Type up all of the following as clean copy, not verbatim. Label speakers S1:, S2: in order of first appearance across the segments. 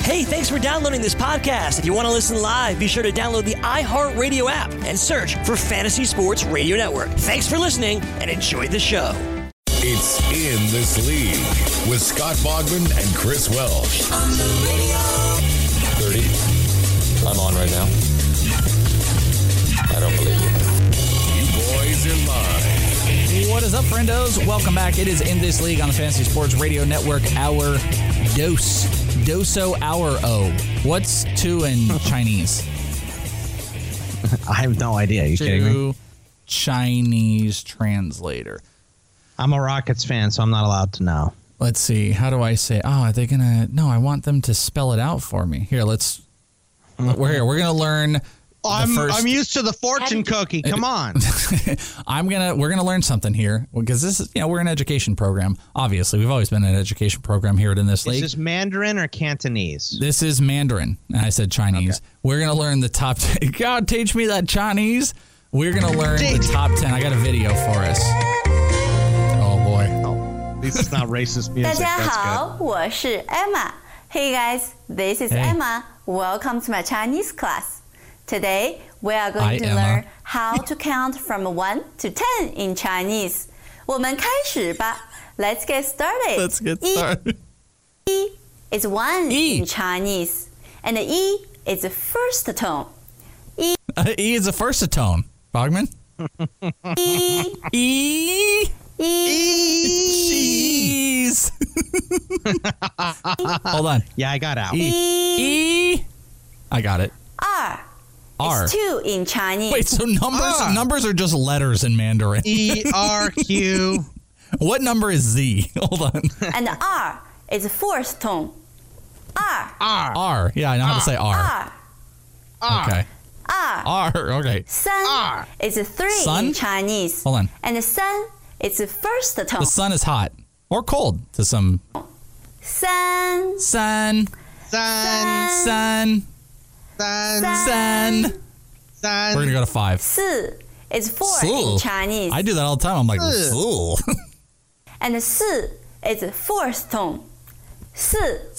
S1: Hey, thanks for downloading this podcast. If you want to listen live, be sure to download the iHeartRadio app and search for Fantasy Sports Radio Network. Thanks for listening and enjoy the show.
S2: It's In This League with Scott Bogman and Chris Welsh. On the radio.
S3: 30. I'm on right now. I don't believe you.
S2: You boys are live.
S4: What is up, friendos? Welcome back. It is In This League on the Fantasy Sports Radio Network. Our Doso Hour O. What's 2 in Chinese?
S5: I have no idea. Are you kidding me?
S4: Chinese translator.
S5: I'm a Rockets fan, so I'm not allowed to know.
S4: Let's see. How do I say? Oh, are they gonna? No, I want them to spell it out for me. Here, we're here. We're gonna learn.
S5: I'm used to the fortune cookie. Come on.
S4: We're gonna learn something here because this is, we're an education program. Obviously, we've always been an education program here at In This League.
S5: Is this Mandarin or Cantonese?
S4: This is Mandarin. And I said Chinese. Okay. We're gonna learn the top 10. God, teach me that Chinese. We're gonna learn the top 10. I got a video for us. Oh boy.
S5: At least it's not racist music.
S6: 大家好，我是 Emma. Hey guys, this is Emma. Welcome to my Chinese class. Today, we are going to learn how to count from 1 to 10 in Chinese. 我们开始吧. Let's get started.
S4: Let's get started.
S6: E is 1 in Chinese, and the E is the first tone.
S4: E is the first tone. Bogman?
S6: E.
S4: E. Cheese. Hold on.
S5: Yeah, I got out.
S4: E. I got it.
S6: R. It's 2 in Chinese.
S4: Wait, so numbers are just letters in Mandarin.
S5: ERQ.
S4: What number is Z? Hold on.
S6: And the R is the fourth tone.
S4: R. Yeah, I know how to say R. Okay. R. Okay.
S6: Sun is a 3 in Chinese.
S4: Hold on.
S6: And the sun is the first tone.
S4: The sun is hot or cold to some.
S6: Sun.
S4: Sun. We're going to go to 5.
S6: Si is 4 in Chinese.
S4: I do that all the time. I'm like, si.
S6: And the si is the fourth tone. Si.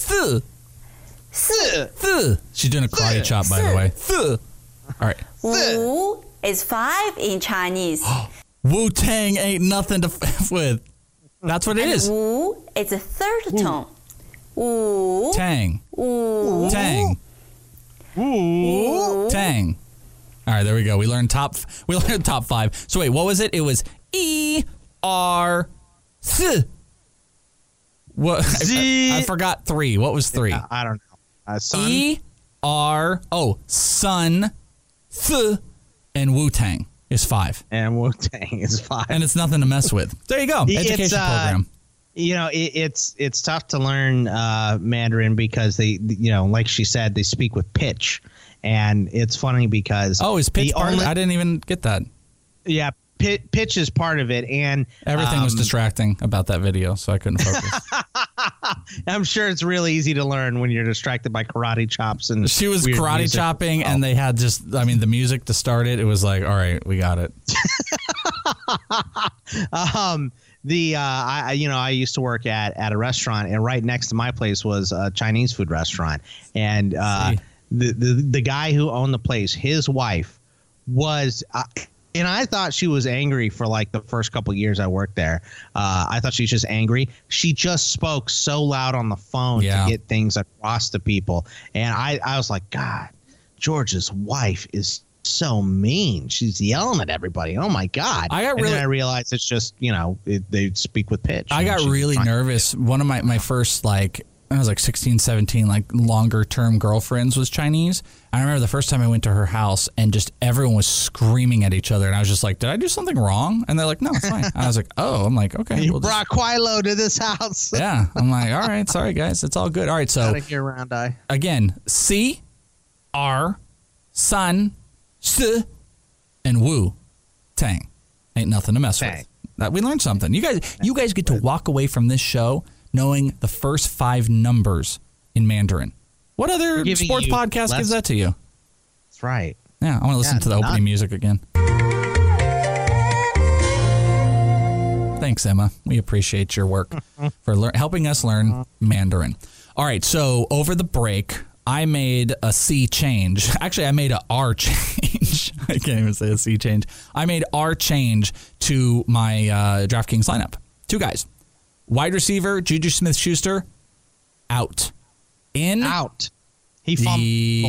S4: She's doing a karate chop, by the way. All right.
S6: Wu is 5 in Chinese.
S4: Wu-Tang ain't nothing to f with. That's what it is.
S6: Wu is the third tone. Wu.
S4: Tang.
S6: Wu.
S4: Tang.
S6: Wu.
S4: Tang. All right, there we go. We learned top 5. So wait, what was it? It was E R S. What? I forgot 3. What was 3?
S5: Yeah, I don't know. Sun.
S4: E R Sun, Th, and Wu-Tang is 5.
S5: And Wu-Tang is 5.
S4: And it's nothing to mess with. There you go. Education program.
S5: It's tough to learn Mandarin because they, like she said, they speak with pitch. And it's funny because...
S4: Oh, is pitch part of it? I didn't even get that.
S5: Yeah, pitch is part of it. And
S4: everything was distracting about that video, so I couldn't focus.
S5: I'm sure it's really easy to learn when you're distracted by karate chops. And
S4: she was karate
S5: music.
S4: chopping, and they had the music to start it. It was like, all right, we got it.
S5: I used to work at a restaurant, and right next to my place was a Chinese food restaurant. And the guy who owned the place, his wife was, and I thought she was angry for like the first couple of years I worked there. I thought she was just angry. She just spoke so loud on the phone to get things across to people. And I was like, God, George's wife is so mean. She's yelling at everybody. Oh my God. And then I realized it's just, they speak with pitch.
S4: I got really nervous. One of my first, I was like 16, 17, longer term girlfriends was Chinese. I remember the first time I went to her house and just everyone was screaming at each other. And I was just like, did I do something wrong? And they're like, no, it's fine. And I was like, oh, I'm like, okay.
S5: You brought Quilo to this house.
S4: Yeah. I'm like, all right. Sorry, guys. It's all good. All right. So
S5: out of your round eye.
S4: Again, C, R, Sun, S, and Wu, Tang. Ain't nothing to mess with. We learned something. You guys get to walk away from this show knowing the first 5 numbers in Mandarin. What other sports podcast gives that to you?
S5: That's right.
S4: Yeah, I want to listen to the opening music again. Thanks, Emma. We appreciate your work for helping us learn Mandarin. All right, so over the break, I made a C change. Actually, I made a R change. I can't even say a C change. I made R change to my DraftKings lineup. 2 guys. Wide receiver, Juju Smith-Schuster, out.
S5: Out. He fumbled.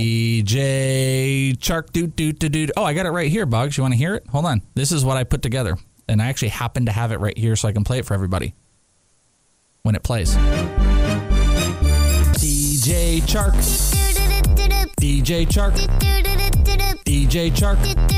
S4: DJ Chark, Oh, I got it right here, Bugs. You want to hear it? Hold on. This is what I put together. And I actually happen to have it right here so I can play it for everybody when it plays. DJ Chark. DJ Chark. DJ Chark.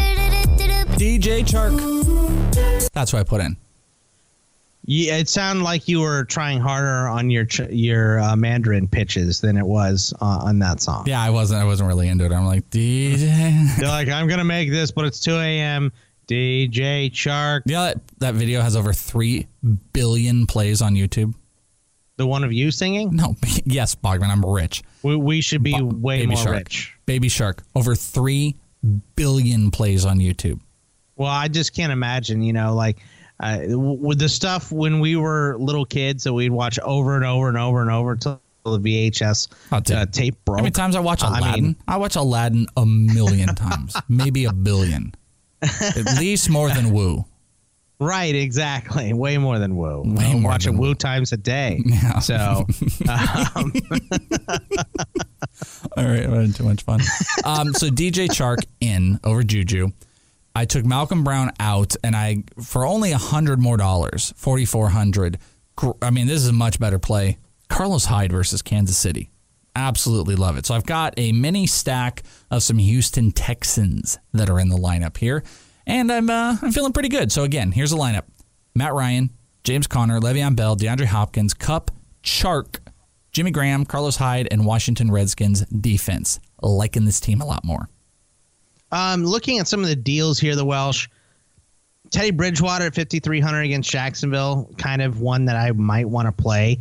S4: DJ Chark. That's what I put in.
S5: Yeah, it sounded like you were trying harder on your Mandarin pitches than it was on that song.
S4: Yeah, I wasn't really into it. I'm like, DJ.
S5: You're like, I'm gonna make this, but it's 2 a.m. DJ Chark.
S4: You know that video has over 3 billion plays on YouTube.
S5: The one of you singing?
S4: No, yes, Bogman. I'm rich.
S5: We should be way more
S4: Shark.
S5: rich.
S4: Baby Shark, over 3 billion plays on YouTube.
S5: Well, I just can't imagine. With the stuff when we were little kids that we'd watch over and over and over and over until the VHS tape broke.
S4: How many times I watch Aladdin? I watch Aladdin a million times, maybe a billion. At least more than Woo.
S5: Right, exactly. Way more than Woo.
S4: I'm
S5: watching Woo times a day.
S4: Yeah.
S5: So,
S4: all right, I'm having too much fun. So DJ Chark in over Juju. I took Malcolm Brown out, and for only $100 more, $4,400. I mean, this is a much better play. Carlos Hyde versus Kansas City. Absolutely love it. So I've got a mini stack of some Houston Texans that are in the lineup here, and I'm feeling pretty good. So again, here's the lineup: Matt Ryan, James Conner, Le'Veon Bell, DeAndre Hopkins, Kupp, Chark, Jimmy Graham, Carlos Hyde, and Washington Redskins defense. Liking this team a lot more.
S5: Looking at some of the deals here, the Welsh, Teddy Bridgewater at 5,300 against Jacksonville, kind of one that I might want to play.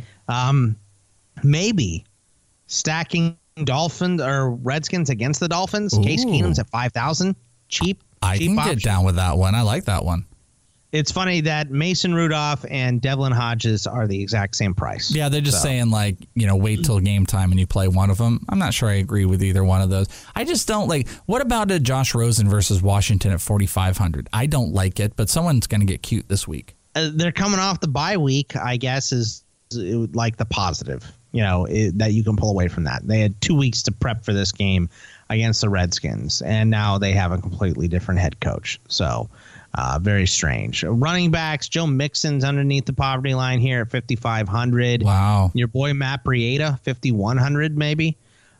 S5: Maybe stacking Dolphins or Redskins against the Dolphins. Ooh. Case Keenum's at 5,000. Cheap.
S4: I can
S5: option.
S4: Get down with that one. I like that one.
S5: It's funny that Mason Rudolph and Devlin Hodges are the exact same price.
S4: Yeah, they're just saying, wait till game time and you play one of them. I'm not sure I agree with either one of those. I just don't what about a Josh Rosen versus Washington at 4,500? I don't like it, but someone's going to get cute this week.
S5: They're coming off the bye week, I guess, is like the positive, that you can pull away from that. They had 2 weeks to prep for this game against the Redskins, and now they have a completely different head coach. So, very strange. Running backs, Joe Mixon's underneath the poverty line here at 5,500.
S4: Wow.
S5: Your boy Matt Breida, 5,100 maybe.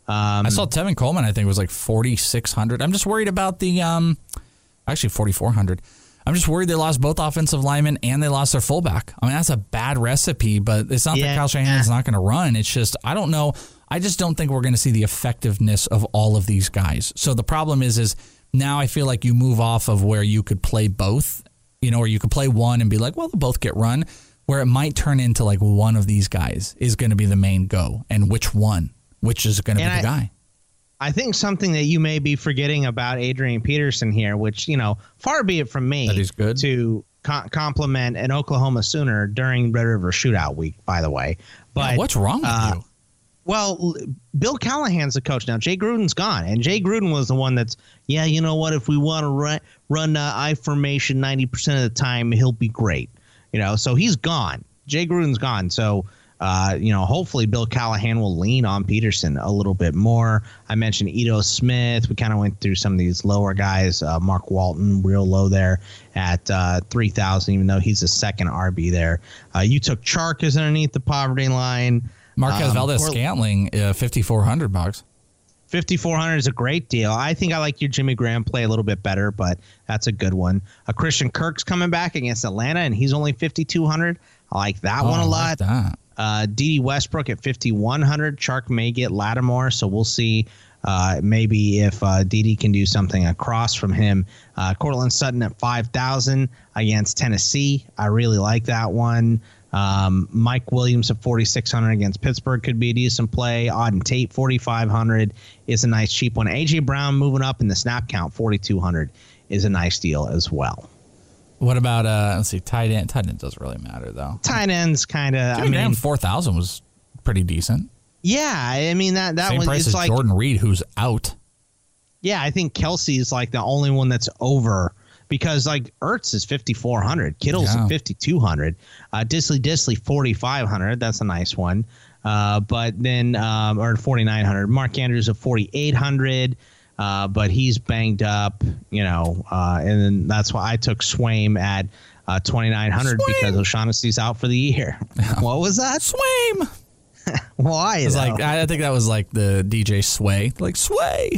S4: I saw Tevin Coleman, I think, was 4,600. I'm just worried about the actually 4,400. I'm just worried they lost both offensive linemen and they lost their fullback. I mean, that's a bad recipe, but it's not that Kyle Shanahan's not going to run. It's just, I don't know. I just don't think we're going to see the effectiveness of all of these guys. So the problem is now I feel like you move off of where you could play both, or you could play one and be like, well, they'll both get run, where it might turn into one of these guys is going to be the main go. And which is going to be the guy.
S5: I think something that you may be forgetting about Adrian Peterson here, which, far be it from me
S4: that he's good
S5: to compliment an Oklahoma Sooner during Red River Shootout week, by the way. But
S4: what's wrong with you?
S5: Well, Bill Callahan's the coach now. Jay Gruden's gone, and Jay Gruden was the one that's, you know what? If we want to run I formation 90% of the time, he'll be great. So he's gone. Jay Gruden's gone. So, hopefully Bill Callahan will lean on Peterson a little bit more. I mentioned Ito Smith. We kind of went through some of these lower guys. Mark Walton, real low there at 3,000, even though he's a second RB there. You took Chark as underneath the poverty line.
S4: Marquez Valdez-Scantling, $5,400.
S5: 5,400 is a great deal. I think I like your Jimmy Graham play a little bit better, but that's a good one. Christian Kirk's coming back against Atlanta, and he's only 5,200. I like that one a lot. D.D. Westbrook at 5,100. Chark may get Lattimore, so we'll see maybe if D.D. can do something across from him. Cortland Sutton at 5,000 against Tennessee. I really like that one. Mike Williams at 4,600 against Pittsburgh could be a decent play. Auden Tate, 4,500 is a nice cheap one. A.J. Brown moving up in the snap count, 4,200 is a nice deal as well.
S4: What about, let's see, tight end? Tight end doesn't really matter, though.
S5: Tight ends kind of,
S4: Jimmy Graham, 4,000 was pretty decent.
S5: Yeah, I mean that
S4: Same
S5: one.
S4: price
S5: It's
S4: as
S5: like
S4: Jordan Reed, who's out.
S5: Yeah, I think Kelsey is like the only one that's over because like Ertz is 5,400, Kittle's at 5,200, Disley 4,500. That's a nice one. But then or 4,900. Mark Andrews at 4,800. But he's banged up, and then that's why I took Swaim at 2,900 because O'Shaughnessy's out for the year. What was that?
S4: Swaim.
S5: Why?
S4: It's like I think that was like the DJ Sway, like Sway.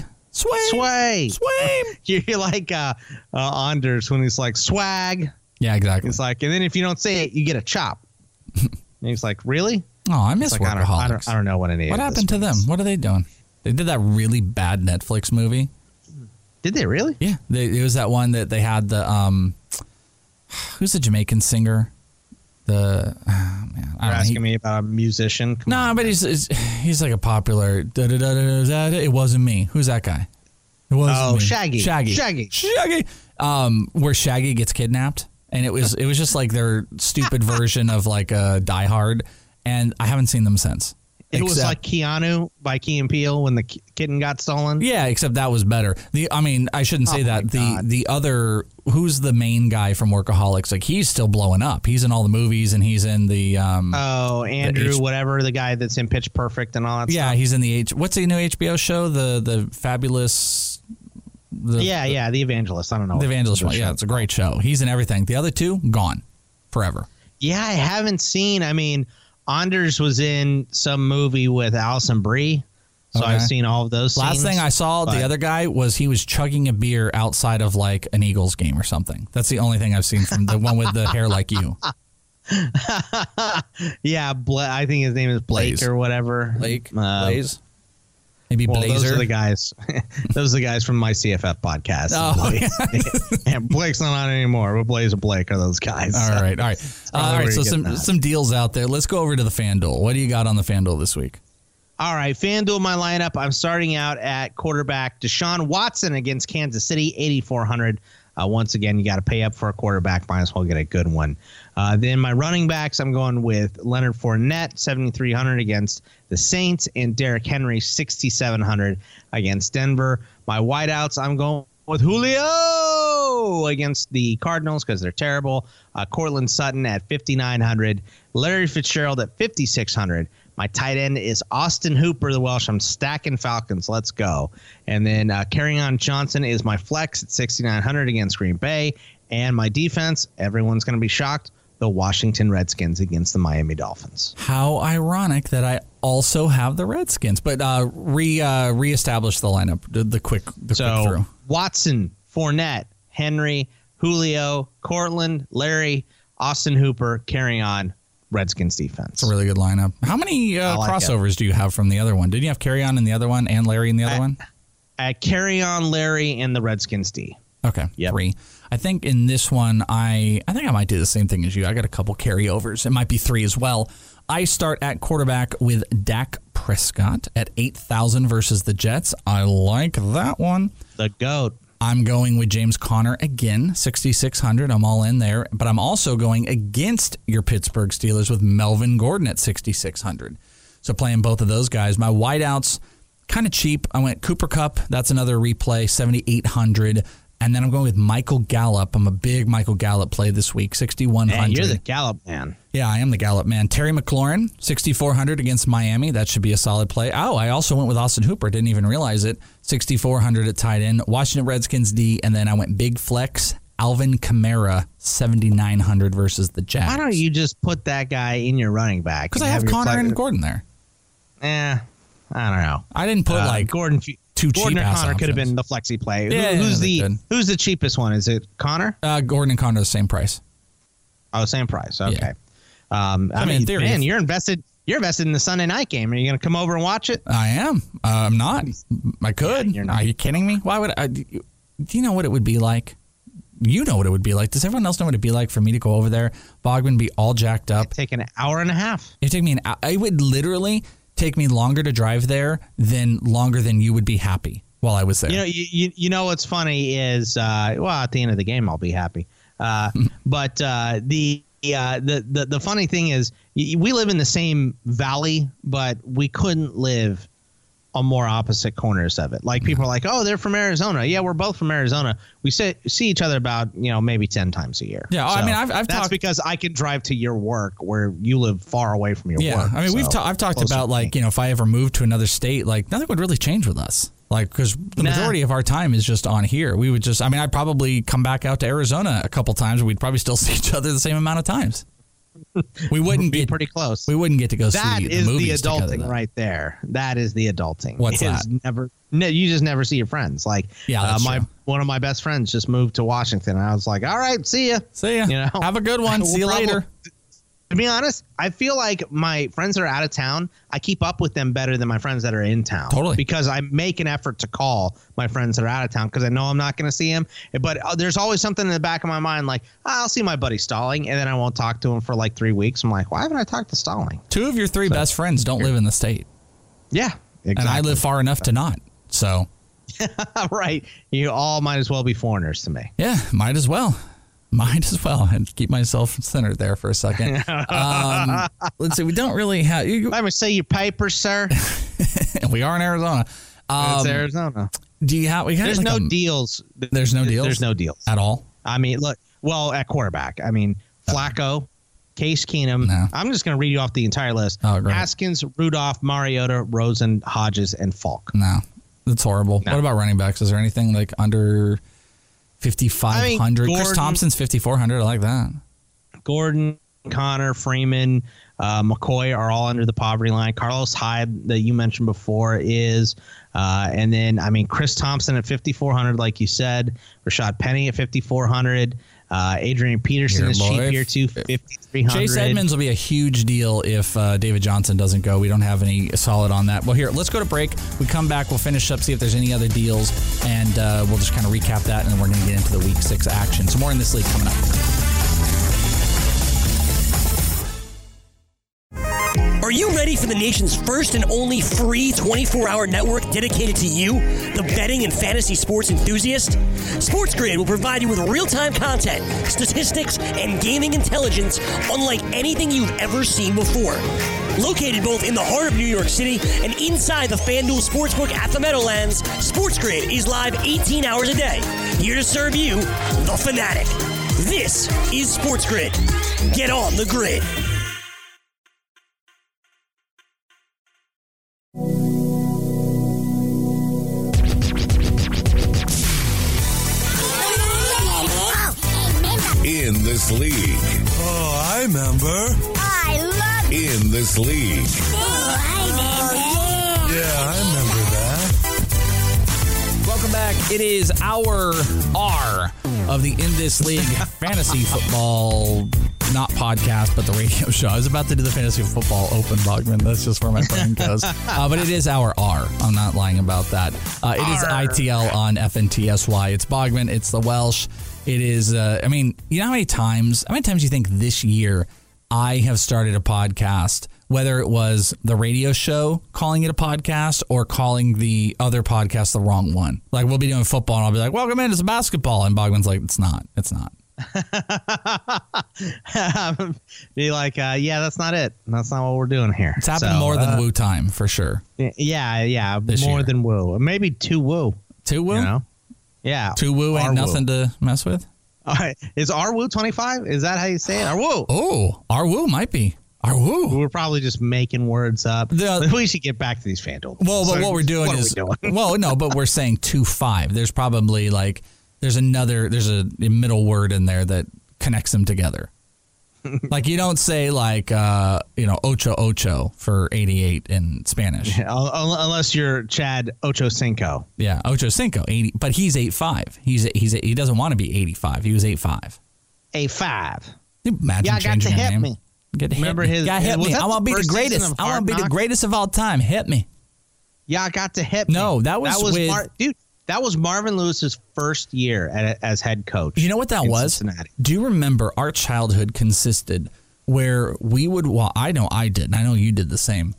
S4: You're like Anders when he's like swag. Yeah, exactly.
S5: It's like, and then if you don't say it, you get a chop. And he's like, really?
S4: Oh, I miss
S5: like,
S4: Workaholics.
S5: I don't know what any.
S4: What happened to them? What are they doing? They did that really bad Netflix movie.
S5: Did they really?
S4: Yeah, it was that one that they had the who's the Jamaican singer? You're
S5: asking me about a musician?
S4: But he's like a popular. It wasn't me. Who's that guy? It wasn't me. Shaggy. Where Shaggy gets kidnapped, and it was just like their stupid version of like a Die Hard, and I haven't seen them since.
S5: It was like Keanu by Key and Peele when the kitten got stolen.
S4: Yeah, except that was better. I shouldn't say that. The other, who's the main guy from Workaholics? Like he's still blowing up. He's in all the movies and he's in the
S5: Andrew, whatever, the guy that's in Pitch Perfect and all that.
S4: Yeah,
S5: stuff.
S4: he's in the what's the new HBO show? The Fabulous.
S5: The Evangelist. I don't know.
S4: The Evangelist one. Yeah, it's a great show. He's in everything. The other two gone forever.
S5: Yeah, I haven't seen. I mean, Anders was in some movie with Alison Brie, so I've seen all of those scenes.
S4: Last thing I saw, the other guy was he was chugging a beer outside of like an Eagles game or something. That's the only thing I've seen from the one with the hair like you.
S5: Yeah, I think his name is Blake or whatever.
S4: Blaze. Maybe Blazer.
S5: Those are the guys. Those are the guys from my CFF podcast.
S4: Oh, yeah.
S5: And Blake's not on anymore. But Blaze and Blake are those guys.
S4: All right. So some deals out there. Let's go over to the FanDuel. What do you got on the FanDuel this week?
S5: All right, FanDuel, my lineup. I'm starting out at quarterback Deshaun Watson against Kansas City, 8,400. Once again, you got to pay up for a quarterback. Might as well get a good one. Then my running backs, I'm going with Leonard Fournette, 7,300 against the Saints, and Derrick Henry, 6,700 against Denver. My wideouts, I'm going with Julio against the Cardinals because they're terrible. Cortland Sutton at 5,900. Larry Fitzgerald at 5,600. My tight end is Austin Hooper, the Welsh. I'm stacking Falcons. Let's go. And then Kerryon Johnson is my flex at 6,900 against Green Bay. And my defense, everyone's going to be shocked, the Washington Redskins against the Miami Dolphins.
S4: How ironic that I also have the Redskins. But reestablish the lineup, the quick through.
S5: Watson, Fournette, Henry, Julio, Cortland, Larry, Austin Hooper, Kerryon, Redskins defense.
S4: It's a really good lineup. How many crossovers do you have from the other one? Did you have Kerryon in the other one and Larry in the other one?
S5: Kerryon, Larry, and the Redskins D.
S4: Okay, yep. 3. I think in this one, I think I might do the same thing as you. I got a couple carryovers. It might be 3 as well. I start at quarterback with Dak Prescott at 8,000 versus the Jets. I like that one.
S5: The GOAT.
S4: I'm going with James Conner again, 6,600. I'm all in there. But I'm also going against your Pittsburgh Steelers with Melvin Gordon at 6,600. So playing both of those guys. My wideouts, kind of cheap. I went Cooper Kupp. That's another replay, 7,800. And then I'm going with Michael Gallup. I'm a big Michael Gallup play this week, 6,100.
S5: Man, you're the Gallup man.
S4: Yeah, I am the Gallup man. Terry McLaurin, 6,400 against Miami. That should be a solid play. Oh, I also went with Austin Hooper. Didn't even realize it. 6,400 at tight end. Washington Redskins D. And then I went big flex. Alvin Kamara, 7,900 versus the Jags.
S5: Why don't you just put that guy in your running back?
S4: Because I have Conner and Gordon there.
S5: I don't know.
S4: I didn't put
S5: Gordon.
S4: Too
S5: Gordon
S4: cheap.
S5: or Connor could have been the flexi play.
S4: Yeah,
S5: who's the cheapest one? Is it Connor?
S4: Gordon and Connor are the same price.
S5: Oh, same price. Okay.
S4: Yeah.
S5: I mean, in theory, man, you're invested in the Sunday night game. Are you going to come over and watch it?
S4: I am. I'm not. I could.
S5: You're not.
S4: Are you kidding me? Why would I? Do you know what it would be like? You know what it would be like. Does everyone else know what it'd be like for me to go over there, Bogman, be all jacked up?
S5: It'd take an hour and a half.
S4: It'd take me an hour. It would literally take me longer to drive there than you would be happy while I was there.
S5: You know what's funny is at the end of the game I'll be happy. But the the funny thing is we live in the same valley, but we couldn't live on more opposite corners of it. Like people are like, oh, they're from Arizona. Yeah, we're both from Arizona. We see each other about, maybe 10 times a year.
S4: Yeah.
S5: So
S4: I mean, I've
S5: that's
S4: talked
S5: because I can drive to your work where you live far away from your work.
S4: I mean, I've talked about like, if I ever moved to another state, like nothing would really change with us. Like, because the majority of our time is just on here. We would just, I'd probably come back out to Arizona a couple times. We'd probably still see each other the same amount of times. We wouldn't
S5: be pretty close.
S4: We wouldn't get to go
S5: that
S4: see the movies
S5: the adulting
S4: together,
S5: right there. That is the adulting.
S4: What's that?
S5: You just never see your friends. Like,
S4: that's true.
S5: One of my best friends just moved to Washington, and I was like, all right, see ya.
S4: See ya. Have a good one. See you later.
S5: To be honest, I feel like my friends that are out of town, I keep up with them better than my friends that are in town.
S4: Totally.
S5: Because I make an effort to call my friends that are out of town because I know I'm not going to see them. But there's always something in the back of my mind like, I'll see my buddy Stalling, and then I won't talk to him for like 3 weeks. I'm like, why haven't I talked to Stalling?
S4: 2 of your 3 best friends don't live in the state.
S5: Yeah, exactly.
S4: And I live far enough to not. So.
S5: Right. You all might as well be foreigners to me.
S4: Yeah, might as well. And keep myself centered there for a second. Let's see. We don't really have.
S5: Let me see your papers, sir.
S4: We are in Arizona.
S5: It's Arizona.
S4: Do you have?
S5: There's no deals.
S4: There's no deals.
S5: There's no deals
S4: at all.
S5: I mean, look. Well, at quarterback, Flacco, Case Keenum.
S4: No.
S5: I'm just going to read you off the entire list.
S4: Oh, great.
S5: Haskins, Rudolph, Mariota, Rosen, Hodges, and Falk.
S4: No, that's horrible. No. What about running backs? Is there anything like under 5,500? Chris Thompson's 5,400. I like that.
S5: Gordon, Connor, Freeman, McCoy are all under the poverty line. Carlos Hyde that you mentioned before is, and then Chris Thompson at 5,400, like you said. Rashad Penny at 5,400. Adrian Peterson is cheap here too, 5,300.
S4: Chase Edmonds will be a huge deal if David Johnson doesn't go. We don't have any solid on that. Well, here, let's go to break. We come back, we'll finish up, see if there's any other deals, and we'll just kind of recap that, and then we're going to get into the Week 6 action. So more in this league coming up.
S1: Are you ready for the nation's first and only free 24-hour network dedicated to you, the betting and fantasy sports enthusiast? SportsGrid will provide you with real-time content, statistics, and gaming intelligence unlike anything you've ever seen before. Located both in the heart of New York City and inside the FanDuel Sportsbook at the Meadowlands, SportsGrid is live 18 hours a day, here to serve you, the fanatic. This is SportsGrid. Get on the grid.
S2: In this league.
S7: Oh, I remember.
S8: I love it.
S2: In this league.
S8: Oh, I remember.
S7: Yeah, I remember that.
S4: Welcome back. It is our R of the In This League fantasy football, not podcast, but the radio show. I was about to do the fantasy football open, Bogman. That's just where my brain goes. But it is our R. I'm not lying about that. It is ITL on FNTSY. It's Bogman. It's the Welsh. It is, you know how many times you think this year I have started a podcast, whether it was the radio show calling it a podcast or calling the other podcast the wrong one. Like we'll be doing football and I'll be like, welcome in, it's basketball. And Bogman's like, it's not.
S5: Be like, yeah, that's not it. That's not what we're doing here.
S4: It's happened more than Woo time for sure.
S5: Yeah.
S4: This
S5: more
S4: year.
S5: Than Woo. Maybe 2 Woo.
S4: 2 Woo?
S5: You know? Yeah.
S4: 2 Woo ain't nothing to mess with.
S5: All right. Is our Woo 25? Is that how you say it? Our Woo.
S4: Oh, our Woo might be. Our Woo.
S5: We're probably just making words up. We should get back to these FanDuel.
S4: Well, but what we're doing is, well, no, but we're saying 2-5. There's probably like, there's a middle word in there that connects them together. Like you don't say like, ocho ocho for 88 in Spanish.
S5: Yeah, unless you're Chad Ocho Cinco.
S4: Yeah, Ocho Cinco, 80, but he's 8'5". He doesn't want to be 85. He was 8'5".
S5: 8'5".
S4: Imagine changing your name.
S5: Me.
S4: Remember his? Yeah, hit me. I want to be the greatest. I want to be the greatest of all time. Hit me.
S5: Yeah, got to hit me.
S4: No, that was with
S5: dude. That was Marvin Lewis's first year as head coach.
S4: You know what that was?
S5: Cincinnati.
S4: Do you remember our childhood consisted where we would? Well, I know I did. And I know you did the same.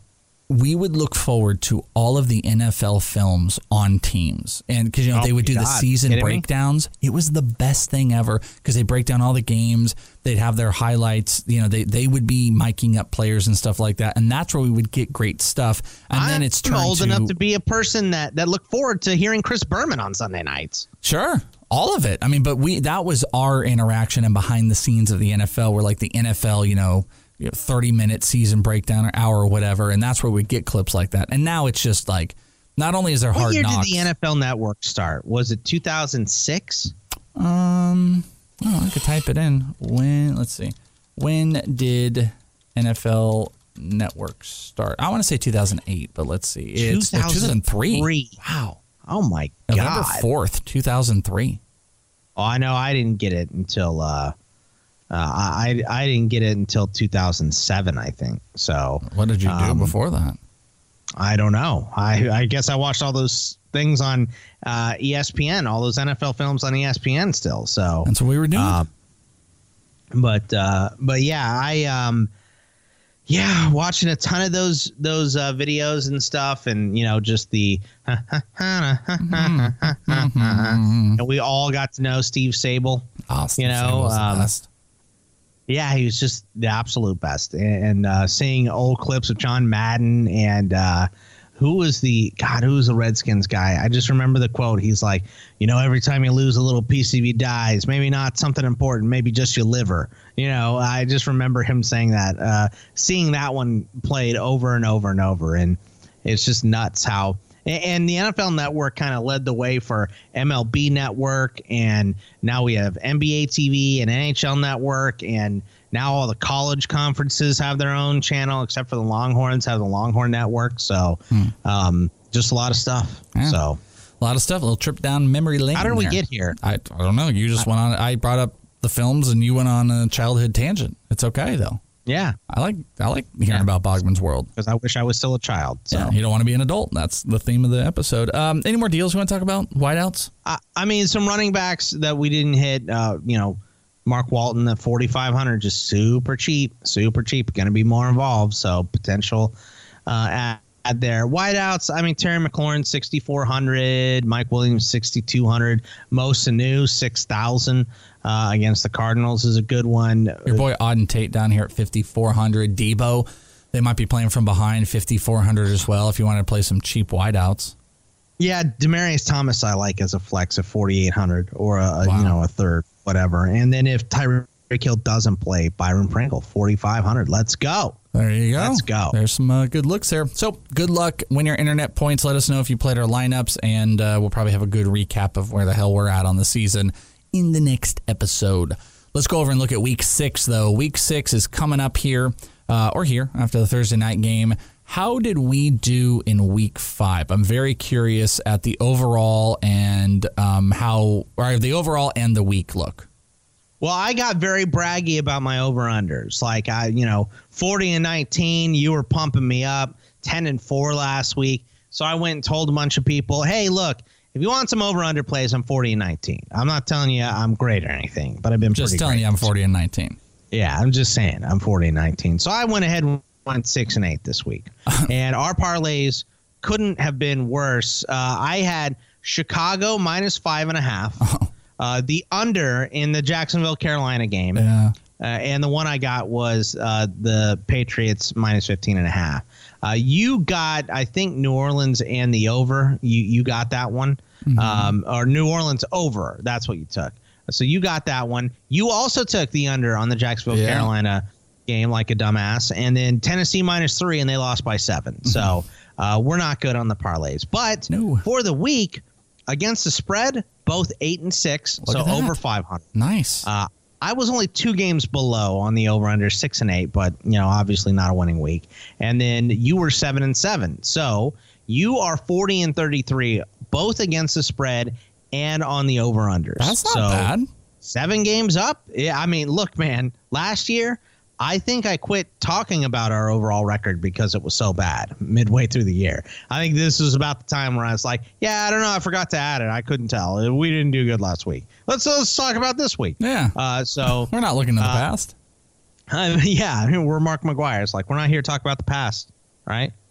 S4: we would look forward to all of the NFL films on teams. And because, they would do the season breakdowns. It was the best thing ever because they break down all the games. They'd have their highlights. They would be miking up players and stuff like that. And that's where we would get great stuff. And then it's turned
S5: old enough to be a person that looked forward to hearing Chris Berman on Sunday nights.
S4: Sure. All of it. I mean, but that was our interaction and behind the scenes of the NFL, where like the NFL, 30-minute season breakdown or hour or whatever, and that's where we get clips like that. And now it's just like, not only is there Hard Knocks.
S5: What year did the NFL Network start? Was it 2006?
S4: I could type it in. Let's see. When did NFL Network start? I want to say 2008, but let's see. It's 2003.
S5: Wow. Oh my God.
S4: November 4th, 2003.
S5: Oh, I know. I didn't get it until I didn't get it until 2007, I think. So
S4: what did you do before that?
S5: I don't know. I guess I watched all those things on ESPN, all those NFL films on ESPN still. So
S4: that's what we were doing.
S5: But yeah, watching a ton of those videos and stuff, and just the and we all got to know Steve Sable.
S4: Oh, Steve Sable was the best.
S5: Yeah, he was just the absolute best. And seeing old clips of John Madden and who was the Redskins guy? I just remember the quote. He's like, every time you lose, a little piece of you dies. Maybe not something important, maybe just your liver. I just remember him saying that, seeing that one played over and over and over. And it's just nuts how. And the NFL Network kind of led the way for MLB Network, and now we have NBA TV and NHL Network, and now all the college conferences have their own channel, except for the Longhorns have the Longhorn Network. So just a lot of stuff.
S4: Yeah.
S5: So
S4: a lot of stuff. A little trip down memory lane.
S5: How did we get here?
S4: I don't know. You just went on. I brought up the films, and you went on a childhood tangent. It's okay though.
S5: Yeah,
S4: I like hearing about Bogman's World
S5: because I wish I was still a child. So
S4: yeah, you don't want to be an adult. That's the theme of the episode. Any more deals you want to talk about? Wideouts?
S5: I mean, some running backs that we didn't hit. Mark Walton at 4,500, just super cheap. Going to be more involved, so potential add there. Wideouts. I mean, Terry McLaurin 6,400, Mike Williams 6,200, Mo Sanu 6,000. Against the Cardinals is a good one.
S4: Your boy Auden Tate down here at 5,400. Debo, they might be playing from behind, 5,400 as well if you want to play some cheap wideouts.
S5: Yeah, Demaryius Thomas I like as a flex at 4,800 or a third, whatever. And then if Tyreek Hill doesn't play, Byron Pringle, 4,500. Let's go.
S4: There you go.
S5: Let's go.
S4: There's some good looks there. So good luck. Win your internet points. Let us know if you played our lineups, and we'll probably have a good recap of where the hell we're at on the season in the next episode. Let's go over and look at Week 6, though. Week 6 is coming up here after the Thursday night game. How did we do in Week 5? I'm very curious at the overall and the overall and the week look.
S5: Well, I got very braggy about my over-unders. Like, 40-19, you were pumping me up, 10-4 last week. So I went and told a bunch of people, hey, look, if you want some over-under plays, I'm 40-19. I'm not telling you I'm great or anything, but I've been
S4: just telling you I'm 40-19.
S5: Yeah, I'm just saying I'm 40-19. So I went ahead and went 6-8 this week. And our parlays couldn't have been worse. I had Chicago minus 5.5. The under in the Jacksonville, Carolina game.
S4: Yeah.
S5: And the one I got was the Patriots minus 15.5. You got, I think, New Orleans and the over. You got that one. Or New Orleans over. That's what you took. So you got that one. You also took the under on the Jacksonville, Carolina game like a dumbass. And then Tennessee minus 3, and they lost by 7. So we're not good on the parlays. But for the week, against the spread, both 8 and 6. So over 500.
S4: Nice.
S5: I was only 2 games below on the over-under, 6 and 8, but obviously not a winning week. And then you were 7 and 7, so you are 40 and 33, both against the spread and on the over-unders.
S4: That's not bad.
S5: 7 games up. Yeah, I mean, look, man. Last year, I think I quit talking about our overall record because it was so bad midway through the year. I think this was about the time where I was like, yeah, I don't know. I forgot to add it. I couldn't tell. We didn't do good last week. Let's talk about this week.
S4: Yeah.
S5: So
S4: we're not looking to the past.
S5: Yeah. We're Mark McGuire. It's like, we're not here to talk about the past. Right.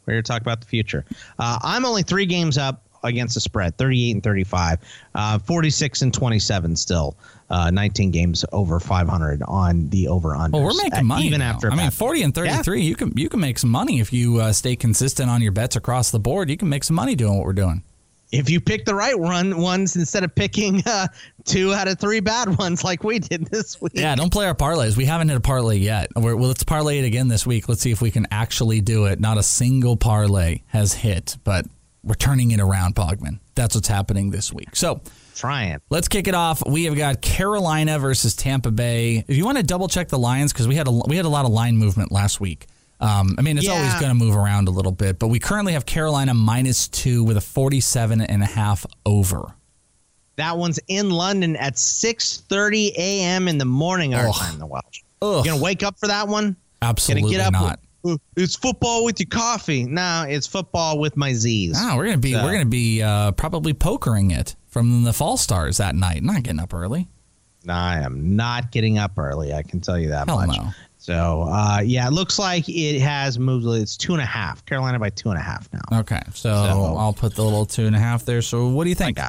S5: We're here to talk about the future. I'm only 3 games up against the spread, 38-35, 46-27 still. 19 games over 500 on the over/under.
S4: Well, we're making money
S5: even
S4: now.
S5: after.
S4: 40-33. Yeah. You can make some money if you stay consistent on your bets across the board. You can make some money doing what we're doing.
S5: If you pick the right ones instead of picking 2 out of 3 bad ones like we did this week.
S4: Yeah, don't play our parlays. We haven't hit a parlay yet. Let's parlay it again this week. Let's see if we can actually do it. Not a single parlay has hit, but we're turning it around, Bogman. That's what's happening this week. So,
S5: trying.
S4: Let's kick it off. We have got Carolina versus Tampa Bay. If you want to double check the lines, because we had a lot of line movement last week. It's always going to move around a little bit, but we currently have Carolina -2 with a 47.5 over.
S5: That one's in London at 6:30 a.m. in the morning our time, the Welsh. You gonna wake up for that one?
S4: Absolutely
S5: get up
S4: not.
S5: It's football with your coffee. No, it's football with my Z's.
S4: No, we're gonna be probably pokering it from the Fall Stars that night. Not getting up early.
S5: No, I am not getting up early. I can tell you that much.
S4: No.
S5: So, it looks like it has moved. It's 2.5. Carolina by 2.5 now.
S4: Okay, so I'll put the little 2.5 there. So, what do you think?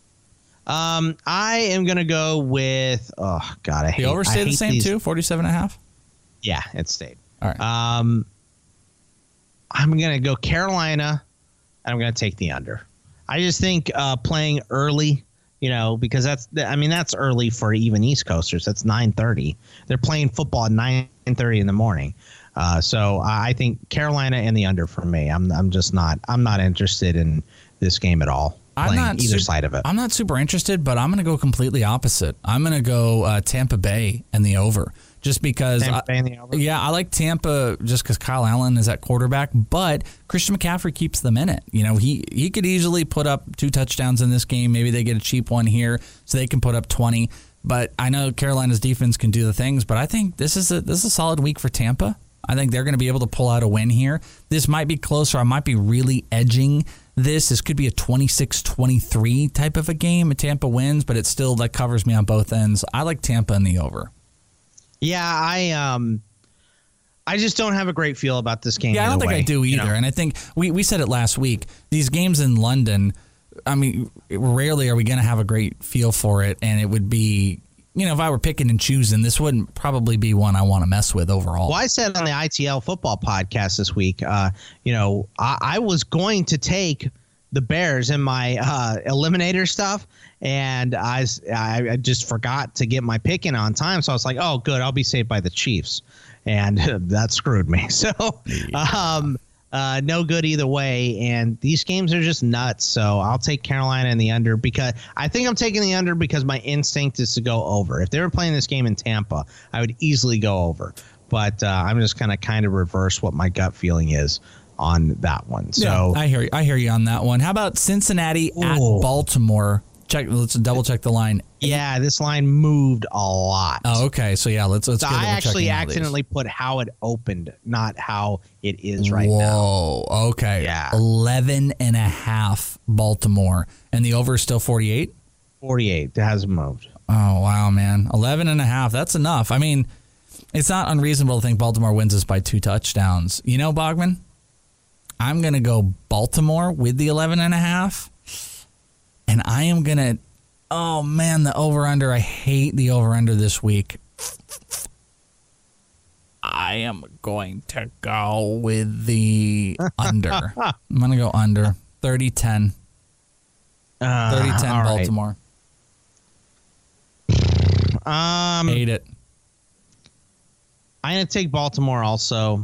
S5: I am gonna go with. Oh God, I hate.
S4: The over stayed the same
S5: these.
S4: too. 47.5.
S5: Yeah, it stayed.
S4: All right.
S5: I'm gonna go Carolina, and I'm gonna take the under. I just think playing early. Because that's early for even East Coasters. That's 9:30. They're playing football at 9:30 in the morning. So I think Carolina and the under for me. I'm not interested in this game at all. Either side of it.
S4: I'm not super interested, but I'm going to go completely opposite. I'm going to go Tampa Bay and the over. Just because, I like Tampa just because Kyle Allen is at quarterback, but Christian McCaffrey keeps them in it. He could easily put up 2 touchdowns in this game. Maybe they get a cheap one here so they can put up 20. But I know Carolina's defense can do the things, but I think this is a solid week for Tampa. I think they're going to be able to pull out a win here. This might be closer. I might be really edging this. This could be a 26-23 type of a game. Tampa wins, but it still covers me on both ends. I like Tampa in the over.
S5: Yeah, I just don't have a great feel about this game.
S4: Yeah, I don't think I do either. And I think we said it last week. These games in London, rarely are we going to have a great feel for it. And it would be, if I were picking and choosing, this wouldn't probably be one I want to mess with overall.
S5: Well, I said on the ITL football podcast this week, I was going to take the Bears in my eliminator stuff. And I just forgot to get my pick in on time. So I was like, oh, good. I'll be saved by the Chiefs. And that screwed me. So no good either way. And these games are just nuts. So I'll take Carolina in the under because I think I'm taking the under because my instinct is to go over. If they were playing this game in Tampa, I would easily go over. But I'm just going to kind of reverse what my gut feeling is on that one. So
S4: yeah, I hear you on that one. How about Cincinnati at Baltimore? Let's double check the line.
S5: Yeah, this line moved a lot.
S4: Oh, okay. So yeah, let's.
S5: I actually accidentally put how it opened, not how it is right now.
S4: Whoa. Okay.
S5: Yeah.
S4: 11.5 Baltimore, and the over is still 48.
S5: 48. It hasn't moved.
S4: Oh wow, man. 11.5. That's enough. It's not unreasonable to think Baltimore wins this by 2 touchdowns. Bogman, I'm gonna go Baltimore with the 11.5. And I am going to, the over-under. I hate the over-under this week. I am going to go with the under. I'm going to go under. 30-10. 30-10 Baltimore. Hate it.
S5: I'm going to take Baltimore also.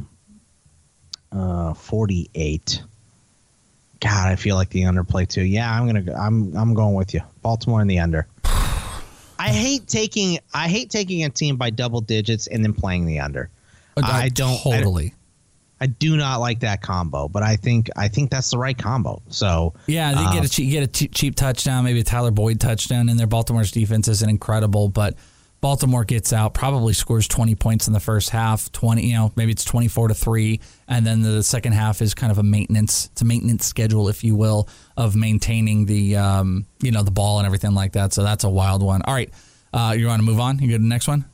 S5: 48. God, I feel like the underplay too. Yeah, I'm going with you. Baltimore in the under. I hate taking a team by double digits and then playing the under. I don't totally. I do not like that combo, but I think that's the right combo. So
S4: yeah, you get a cheap touchdown, maybe a Tyler Boyd touchdown in there. Baltimore's defense isn't incredible, but Baltimore gets out, probably scores 20 points in the first half, 20, maybe it's 24-3, and then the second half is kind of a maintenance schedule, if you will, of maintaining the the ball and everything like that. So that's a wild one. All right, you want to move on? You go to the next one?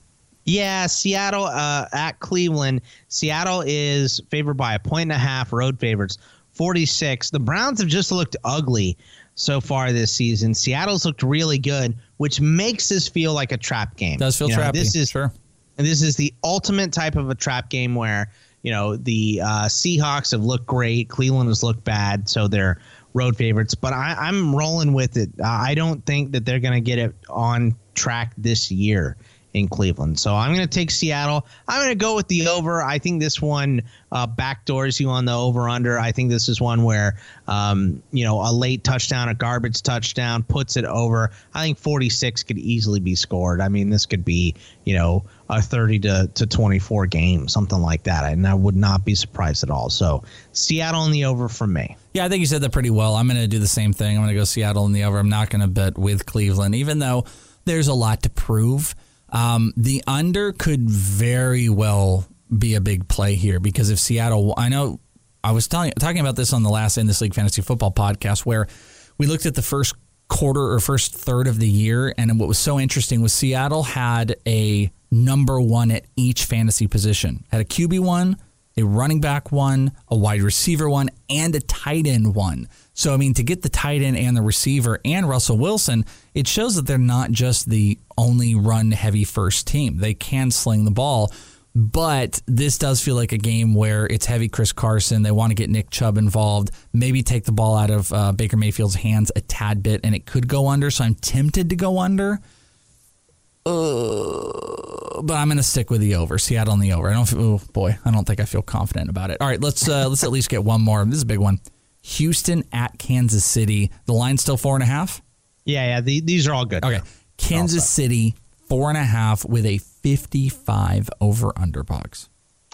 S5: Yeah, Seattle at Cleveland. Seattle is favored by 1.5, road favorites, 46. The Browns have just looked ugly so far this season. Seattle's looked really good, which makes this feel like a trap game.
S4: Does feel trappy.
S5: This is the ultimate type of a trap game where, the Seahawks have looked great. Cleveland has looked bad, so they're road favorites. But I'm rolling with it. I don't think that they're going to get it on track this year in Cleveland. So I'm going to take Seattle. I'm going to go with the over. I think this one backdoors you on the over-under. I think this is one where, a late touchdown, a garbage touchdown puts it over. I think 46 could easily be scored. I mean, this could be, a 30 to 24 game, something like that. And I would not be surprised at all. So Seattle in the over from me.
S4: Yeah, I think you said that pretty well. I'm going to do the same thing. I'm going to go Seattle in the over. I'm not going to bet with Cleveland, even though there's a lot to prove. The under could very well be a big play here because if Seattle, I know I was talking about this on the last In This League Fantasy Football podcast where we looked at the first quarter or first third of the year, and what was so interesting was Seattle had a number one at each fantasy position. Had a QB one, a running back one, a wide receiver one, and a tight end one. So, I mean, to get the tight end and the receiver and Russell Wilson, it shows that they're not just the only run-heavy first team. They can sling the ball, but this does feel like a game where it's heavy Chris Carson. They want to get Nick Chubb involved, maybe take the ball out of Baker Mayfield's hands a tad bit, and it could go under, so I'm tempted to go under. But I'm going to stick with the over. Seattle in the over. I don't think I feel confident about it. All right, let's at least get one more. This is a big one. Houston at Kansas City. The line's still 4.5?
S5: Yeah. These are all good.
S4: Okay. Kansas City 4.5 with a 55 over under box.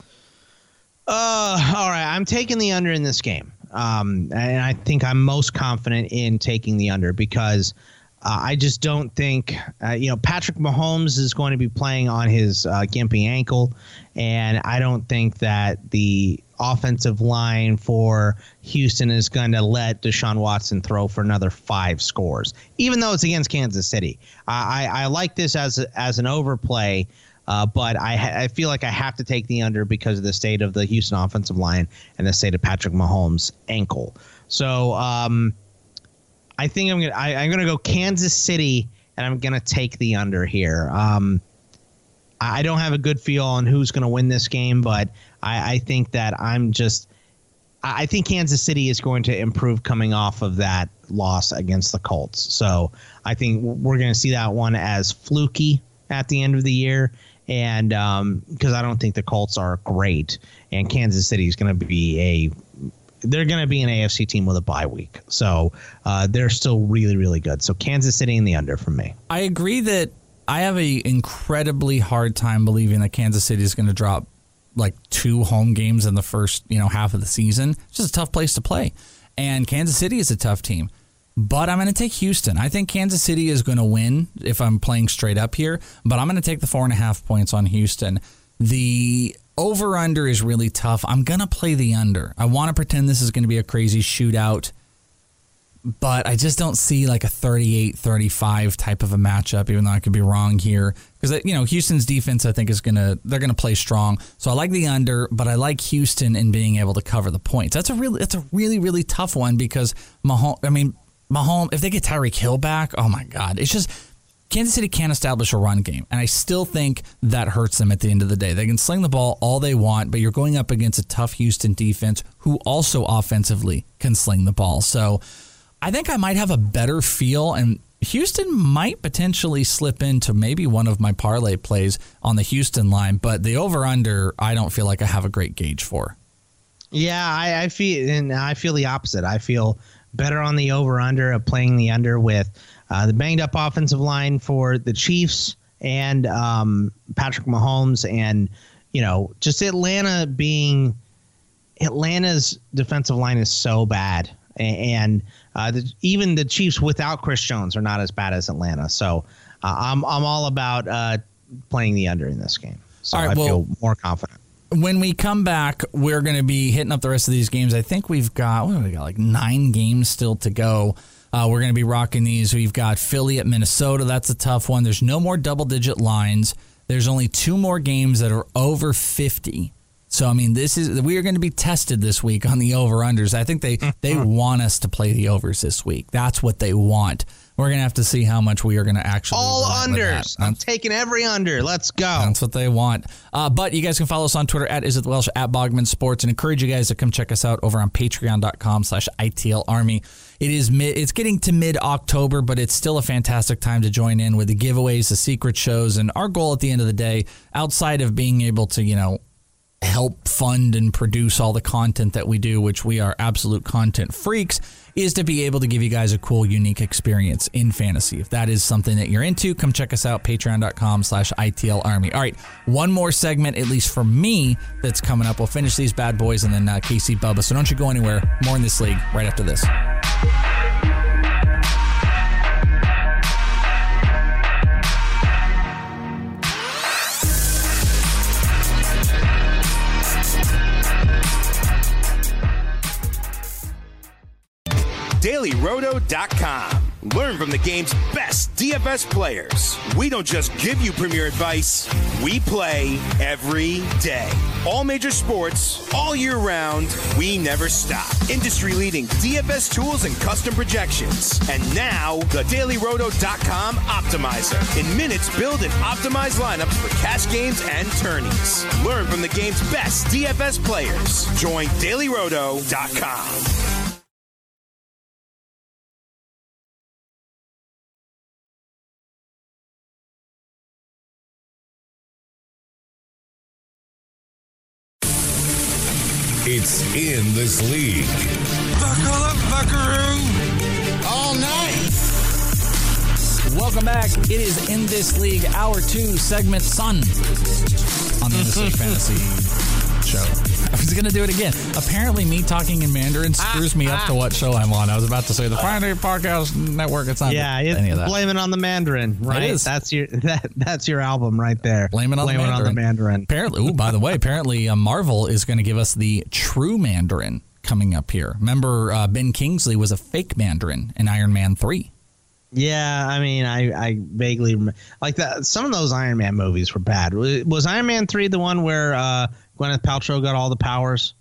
S5: All right. I'm taking the under in this game. And I think I'm most confident in taking the under because I just don't think, Patrick Mahomes is going to be playing on his gimpy ankle, and I don't think that the offensive line for Houston is going to let Deshaun Watson throw for another 5 scores, even though it's against Kansas City. I like this as an overplay, but I feel like I have to take the under because of the state of the Houston offensive line and the state of Patrick Mahomes' ankle. So, I think I'm gonna go Kansas City, and I'm gonna take the under here. I don't have a good feel on who's gonna win this game, but I think that I think Kansas City is going to improve coming off of that loss against the Colts. So I think we're gonna see that one as fluky at the end of the year, and because I don't think the Colts are great, and Kansas City is gonna be they're going to be an AFC team with a bye week. So they're still really, really good. So Kansas City in the under from me.
S4: I agree that I have an incredibly hard time believing that Kansas City is going to drop like 2 home games in the first half of the season. It's just a tough place to play. And Kansas City is a tough team. But I'm going to take Houston. I think Kansas City is going to win if I'm playing straight up here. But I'm going to take the 4.5 points on Houston. The over-under is really tough. I'm going to play the under. I want to pretend this is going to be a crazy shootout, but I just don't see like a 38-35 type of a matchup, even though I could be wrong here. Because, Houston's defense, I think, they're going to play strong. So I like the under, but I like Houston in being able to cover the points. That's a really, really tough one because Mahomes, if they get Tyreek Hill back, oh my God. It's just Kansas City can't establish a run game, and I still think that hurts them at the end of the day. They can sling the ball all they want, but you're going up against a tough Houston defense who also offensively can sling the ball. So I think I might have a better feel, and Houston might potentially slip into maybe one of my parlay plays on the Houston line, but the over-under, I don't feel like I have a great gauge for.
S5: Yeah, I feel the opposite. I feel better on the over-under of playing the under with the banged-up offensive line for the Chiefs and Patrick Mahomes, and just Atlanta's defensive line is so bad, and even the Chiefs without Chris Jones are not as bad as Atlanta. So I'm all about playing the under in this game. So I feel more confident.
S4: When we come back, we're going to be hitting up the rest of these games. I think we've got like 9 games still to go. We're going to be rocking these. We've got Philly at Minnesota. That's a tough one. There's no more double-digit lines. There's only 2 more games that are over 50. So, I mean, we are going to be tested this week on the over-unders. I think they want us to play the overs this week. That's what they want. We're going to have to see how much we are going to actually
S5: all unders. I'm taking every under. Let's go.
S4: That's what they want. But you guys can follow us on Twitter at @IsItWelsh, at Bogman Sports, and encourage you guys to come check us out over on patreon.com/ITL Army. It's getting to mid-October, but it's still a fantastic time to join in with the giveaways, the secret shows, and our goal at the end of the day, outside of being able to, help fund and produce all the content that we do, which we are absolute content freaks, is to be able to give you guys a cool, unique experience in fantasy. If that is something that you're into, come check us out, patreon.com/ITL Army. All right, one more segment, at least for me, that's coming up. We'll finish these bad boys and then KC Bubba. So don't you go anywhere. More in this league right after this.
S9: DailyRoto.com. Learn from the game's best DFS players. We don't just give you premier advice, we play every day. All major sports, all year round, we never stop. Industry-leading DFS tools and custom projections. And now, the DailyRoto.com Optimizer. In minutes, build and optimize lineups for cash games and tourneys. Learn from the game's best DFS players. Join DailyRoto.com.
S2: It's In This League.
S7: Buckle up, buckaroo.
S5: All night.
S4: Welcome back. It is In This League, Hour 2, Segment Sun on the In This League Fantasy Show. I was going to do it again. Apparently, me talking in Mandarin screws me up to what show I'm on. I was about to say the Friday Podcast Network. It's not any of that.
S5: Blame it on the Mandarin, right?
S4: It is.
S5: That's your album right there.
S4: Blame it on the Mandarin. Apparently, by the way, Marvel is going to give us the true Mandarin coming up here. Remember, Ben Kingsley was a fake Mandarin in Iron Man 3.
S5: Yeah, I mean, I vaguely remember. Like that. Some of those Iron Man movies were bad. Was Iron Man 3 the one where Gwyneth Paltrow got all the powers?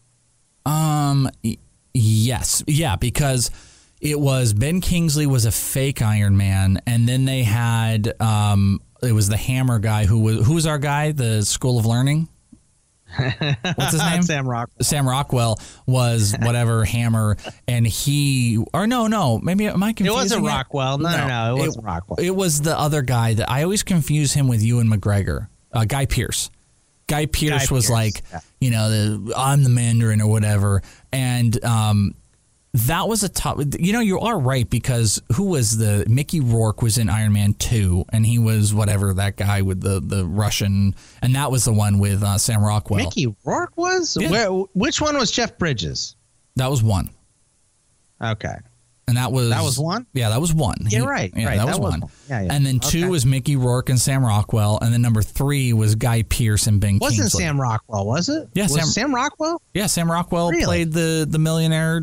S4: Yes. Yeah, because it was Ben Kingsley was a fake Iron Man, and then they had it was the Hammer guy who was our guy, the School of Learning. What's his name?
S5: Sam Rockwell.
S4: Sam Rockwell was whatever Hammer, and maybe am I confusing?
S5: It wasn't Rockwell. No, it wasn't Rockwell.
S4: It was the other guy that I always confuse him with Ewan McGregor, Guy Pearce. Guy Pearce was like, I'm the Mandarin or whatever, and that was a tough. You are right, because Mickey Rourke was in Iron Man 2, and he was whatever that guy with the Russian, and that was the one with Sam Rockwell.
S5: Mickey Rourke was?
S4: Yeah.
S5: Which one was Jeff Bridges?
S4: That was one.
S5: Okay.
S4: And that was
S5: one?
S4: Yeah, that was one.
S5: Yeah, right.
S4: Yeah,
S5: right.
S4: That was one.
S5: Yeah.
S4: And then 2 was Mickey Rourke and Sam Rockwell, and then number 3 was Guy Pearce and Ben Kingsley.
S5: Wasn't Sam Rockwell, was it?
S4: Yeah,
S5: Sam Rockwell?
S4: Yeah, Sam Rockwell played the millionaire.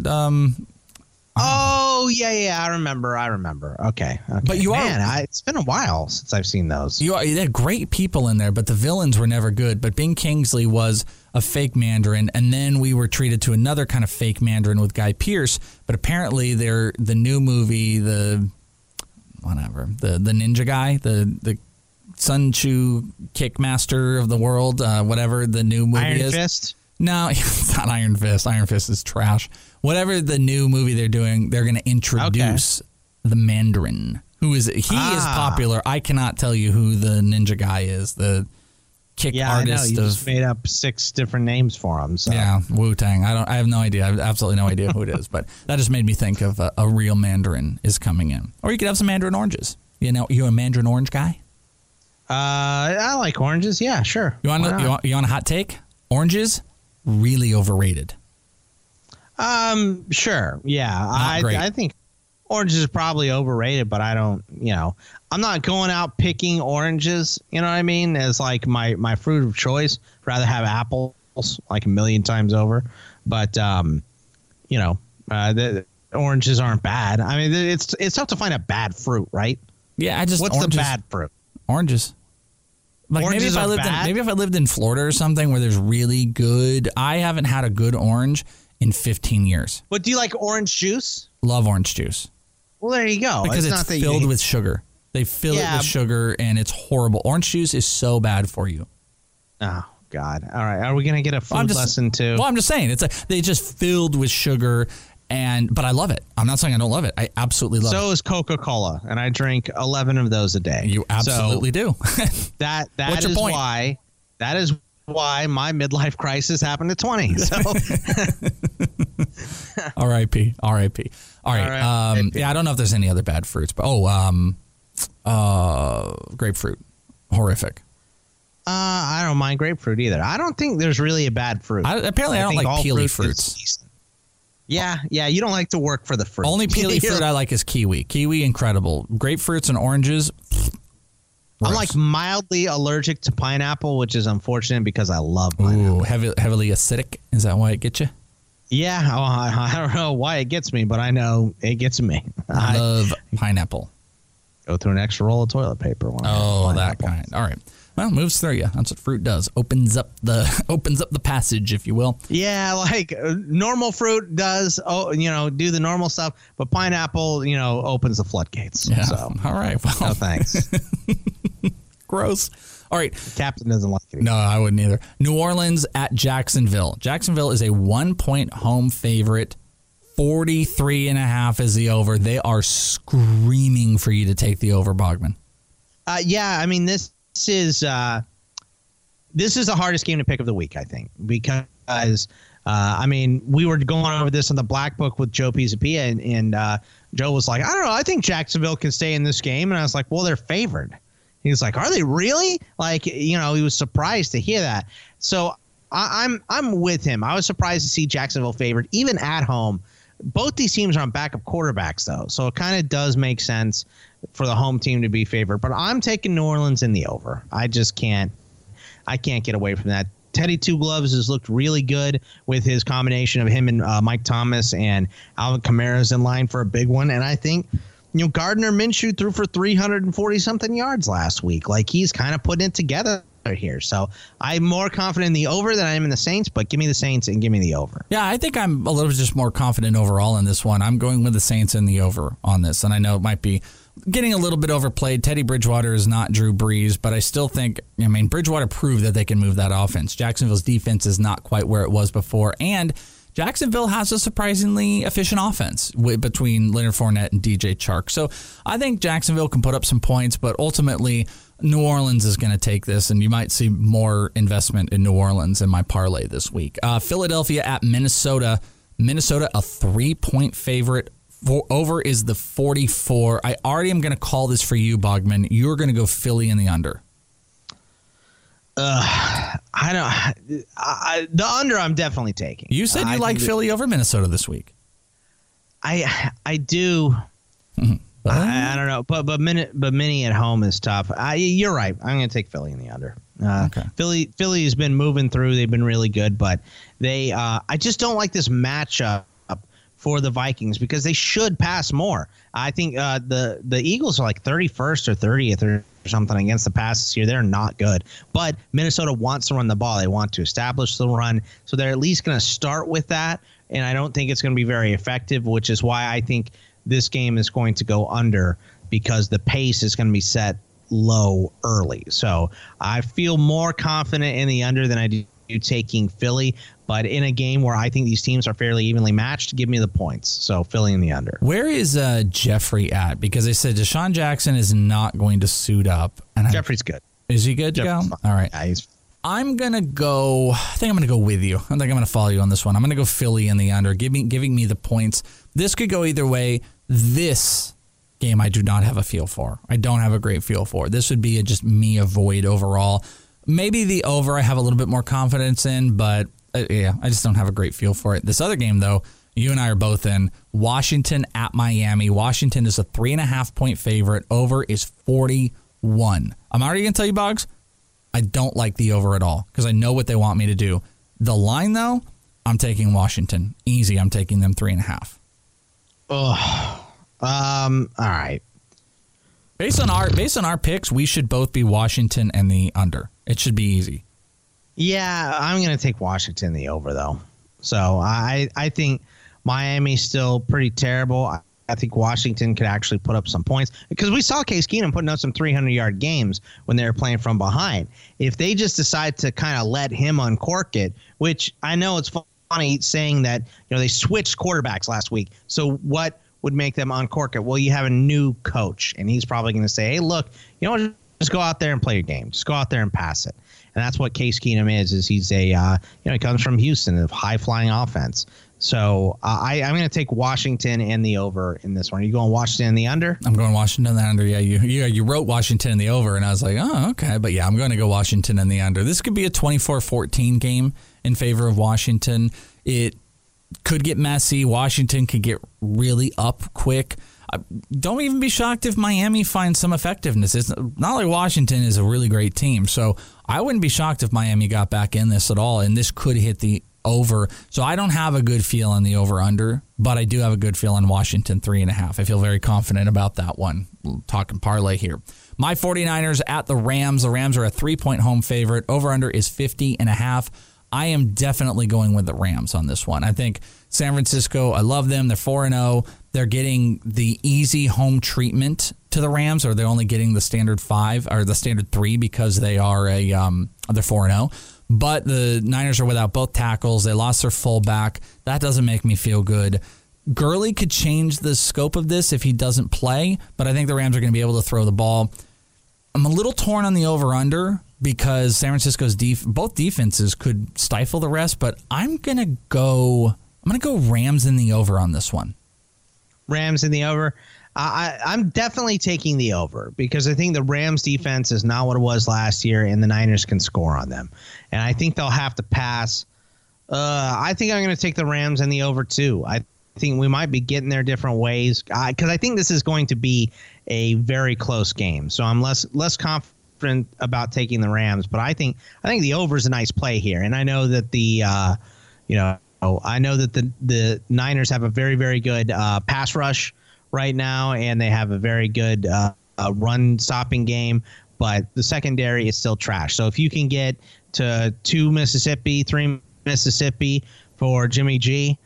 S5: Oh, yeah, I remember. Okay.
S4: But
S5: it's been a while since I've seen those.
S4: They had great people in there, but the villains were never good. But Ben Kingsley was a fake Mandarin, and then we were treated to another kind of fake Mandarin with Guy Pearce. But apparently, the new movie, the ninja guy, the Sun Tzu Kickmaster of the world, whatever the new movie is.
S5: Iron Fist?
S4: No, it's not Iron Fist. Iron Fist is trash. Whatever the new movie they're doing, they're going to introduce the Mandarin. Is popular. I cannot tell you who the ninja guy is. The kick artist.
S5: I know. You just made up 6 different names for him. So.
S4: Yeah, Wu-Tang. I have no idea. I have absolutely no idea who it is. But that just made me think of a real Mandarin is coming in. Or you could have some Mandarin oranges. You a Mandarin orange guy?
S5: I like oranges. Yeah, sure.
S4: You want a hot take? Oranges, really overrated.
S5: Sure. Yeah. I think oranges are probably overrated, but I don't, I'm not going out picking oranges, you know what I mean, as like my fruit of choice. I'd rather have apples like a million times over. But, the oranges aren't bad. I mean, it's tough to find a bad fruit, right?
S4: Yeah,
S5: What's the bad fruit?
S4: Oranges. Like maybe if I lived in Florida or something where there's really good. I haven't had a good orange in 15 years.
S5: But do you like orange juice?
S4: Love orange juice.
S5: Well, there you go.
S4: Because it's filled with sugar. They fill it with sugar, and it's horrible. Orange juice is so bad for you.
S5: Oh, God. All right. Are we going to get a food lesson, too?
S4: Well, I'm just saying. It's like they just filled with sugar, but I love it. I'm not saying I don't love it. I absolutely love it.
S5: So is Coca-Cola, and I drink 11 of those a day.
S4: You absolutely do.
S5: That is why my midlife crisis happened at 20. So.
S4: R.I.P. All right. Yeah, I don't know if there's any other bad fruits, but grapefruit, horrific.
S5: I don't mind grapefruit either. I don't think there's really a bad fruit.
S4: I don't like peely fruits.
S5: Yeah, you don't like to work for the fruit.
S4: Only peely fruit I like is kiwi. Kiwi, incredible. Grapefruits and oranges.
S5: I'm like mildly allergic to pineapple, which is unfortunate because I love pineapple.
S4: Ooh, heavily acidic. Is that why it gets you?
S5: Yeah, I don't know why it gets me, but I know it gets me.
S4: I love pineapple.
S5: Go through an extra roll of toilet paper.
S4: That kind. All right. Well, moves through you. That's what fruit does. Opens up the passage, if you will.
S5: Yeah, like normal fruit does. Do the normal stuff, but pineapple, opens the floodgates.
S4: Yeah.
S5: So.
S4: All right. Well,
S5: no thanks.
S4: Gross. All right.
S5: The captain doesn't like it.
S4: No, I wouldn't either. New Orleans at Jacksonville. Jacksonville is a 1-point home favorite. 43.5 is the over. They are screaming for you to take the over, Bogman.
S5: Yeah, I mean this is the hardest game to pick of the week, I think, because we were going over this on the Black Book with Joe Pisapia, and Joe was like, I don't know, I think Jacksonville can stay in this game, and I was like, well, they're favored. He was like, are they really? Like, he was surprised to hear that. So I'm with him. I was surprised to see Jacksonville favored, even at home. Both these teams are on backup quarterbacks, though, so it kind of does make sense for the home team to be favored. But I'm taking New Orleans in the over. I just can't get away from that. Teddy Two Gloves has looked really good with his combination of him and Mike Thomas, and Alvin Kamara's in line for a big one. And I think Gardner Minshew threw for 340-something yards last week. Like, he's kind of putting it together here. So I'm more confident in the over than I am in the Saints, but give me the Saints and give me the over.
S4: Yeah, I think I'm a little bit just more confident overall in this one. I'm going with the Saints and the over on this. And I know it might be getting a little bit overplayed. Teddy Bridgewater is not Drew Brees, but I still think, Bridgewater proved that they can move that offense. Jacksonville's defense is not quite where it was before. And Jacksonville has a surprisingly efficient offense between Leonard Fournette and DJ Chark. So I think Jacksonville can put up some points, but ultimately New Orleans is going to take this, and you might see more investment in New Orleans in my parlay this week. Philadelphia at Minnesota. Minnesota, a 3-point favorite. Over is the 44. I already am going to call this for you, Bogman. You're going to go Philly in the under.
S5: The under I'm definitely taking.
S4: You said you like Philly over Minnesota this week.
S5: I do. I don't know, but Minnie at home is tough. You're right. I'm going to take Philly in the under.
S4: Okay.
S5: Philly has been moving through. They've been really good, but they I just don't like this matchup for the Vikings because they should pass more. I think the Eagles are like 31st or 30th or something against the pass this year. They're not good, but Minnesota wants to run the ball. They want to establish the run, so they're at least going to start with that. And I don't think it's going to be very effective, which is why I think this game is going to go under because the pace is going to be set low early. So I feel more confident in the under than I do taking Philly. But in a game where I think these teams are fairly evenly matched, give me the points. So Philly in the under.
S4: Where is Jeffrey at? Because they said Deshaun Jackson is not going to suit up. And
S5: Jeffrey's good.
S4: Is he good to go? All right.
S5: Yeah,
S4: I'm going to go. I think I'm going to go with you. I think I'm going to follow you on this one. I'm going to go Philly in the under, giving me the points. This could go either way. This game I do not have a feel for. I don't have a great feel for. This would be just me avoid overall. Maybe the over I have a little bit more confidence in, but I just don't have a great feel for it. This other game, though, you and I are both in. Washington at Miami. Washington is a 3.5-point favorite. Over is 41. I'm already going to tell you, Boggs, I don't like the over at all because I know what they want me to do. The line, though, I'm taking Washington. Easy, I'm taking them 3.5.
S5: Oh, all right.
S4: Based on our picks, we should both be Washington and the under. It should be easy.
S5: Yeah, I'm going to take Washington the over, though. So I think Miami's still pretty terrible. I think Washington could actually put up some points because we saw Case Keenum putting up some 300-yard games when they were playing from behind. If they just decide to kind of let him uncork it, which I know it's funny saying that, they switched quarterbacks last week. So what would make them uncork it? Well, you have a new coach, and he's probably going to say, hey, look, just go out there and play your game. Just go out there and pass it. And that's what Case Keenum is he's a, he comes from Houston, a high-flying offense. So I'm going to take Washington and the over in this one. Are you going Washington and the under?
S4: I'm going Washington and the under. Yeah, you wrote Washington and the over, and I was like, oh, okay. But yeah, I'm going to go Washington and the under. This could be a 24-14 game in favor of Washington. It could get messy. Washington could get really up quick. Don't even be shocked if Miami finds some effectiveness. It's not like Washington is a really great team. So I wouldn't be shocked if Miami got back in this at all, and this could hit the over. So I don't have a good feel on the over-under, but I do have a good feel on Washington 3.5. I feel very confident about that one. We're talking parlay here. My 49ers at the Rams. The Rams are a 3-point home favorite. Over-under is 50.5. I am definitely going with the Rams on this one. I think San Francisco, I love them. They're 4-0. They're getting the easy home treatment to the Rams, or they're only getting the standard 5 or the standard 3 because they are they're 4-0. But the Niners are without both tackles. They lost their fullback. That doesn't make me feel good. Gurley could change the scope of this if he doesn't play, but I think the Rams are going to be able to throw the ball. I'm a little torn on the over-under because San Francisco's both defenses could stifle the rest, but I'm going to go Rams in the over on this one.
S5: Rams in the over. I'm definitely taking the over because I think the Rams defense is not what it was last year, and the Niners can score on them. And I think they'll have to pass. I think I'm going to take the Rams in the over too. I think we might be getting there different ways because I think this is going to be a very close game. So I'm less confident about taking the Rams, but I think the over is a nice play here. And I know that the Niners have a very, very good pass rush right now, and they have a very good run stopping game, but the secondary is still trash. So if you can get to 2 Mississippi, 3 Mississippi for Jimmy G,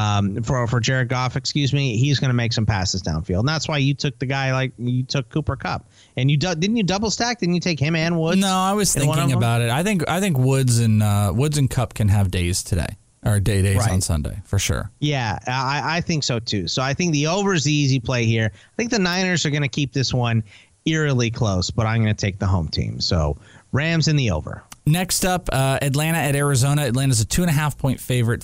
S5: for Jared Goff, he's going to make some passes downfield. And that's why you took the guy like you took Cooper Kupp. And didn't you double stack? Didn't you take him and Woods?
S4: No, I was thinking about it. I think Woods and Kupp can have days today. Or days right on Sunday, for sure.
S5: Yeah, I think so, too. So I think the over is the easy play here. I think the Niners are going to keep this one eerily close, but I'm going to take the home team. So Rams in the over.
S4: Next up, Atlanta at Arizona. Atlanta's a 2.5-point favorite.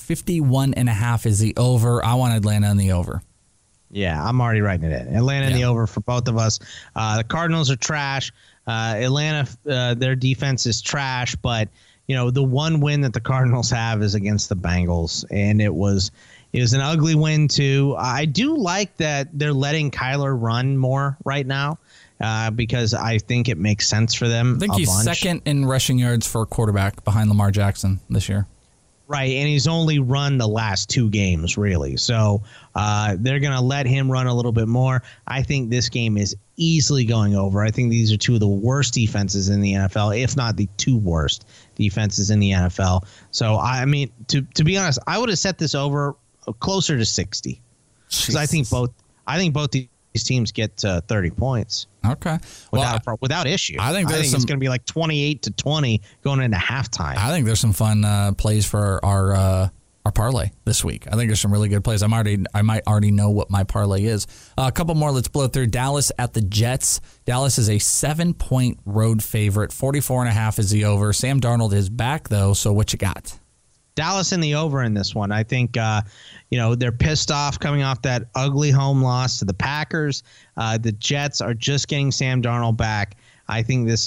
S4: 51.5 is the over. I want Atlanta in the over.
S5: Yeah, I'm already writing it in. Atlanta in the over for both of us. The Cardinals are trash. Atlanta, their defense is trash, but the one win that the Cardinals have is against the Bengals, and it was an ugly win too. I do like that they're letting Kyler run more right now because I think it makes sense for them.
S4: I think he's second in rushing yards for a quarterback behind Lamar Jackson this year.
S5: Right, and he's only run the last 2 games, really. So they're going to let him run a little bit more. I think this game is easily going over. I think these are 2 of the worst defenses in the NFL, if not the 2 worst defenses in the NFL. So, I mean, to be honest, I would have set this over closer to 60 because I think both these teams get to 30 points.
S4: Okay.
S5: Without issue.
S4: I think it's
S5: going to be like 28-20 going into halftime.
S4: I think there's some fun plays for our parlay this week. I think there's some really good plays. I might already know what my parlay is. A couple more. Let's blow through. Dallas at the Jets. Dallas is a 7-point road favorite. 44.5 is the over. Sam Darnold is back though. So what you got?
S5: Dallas in the over in this one. I think, they're pissed off coming off that ugly home loss to the Packers. The Jets are just getting Sam Darnold back. I think this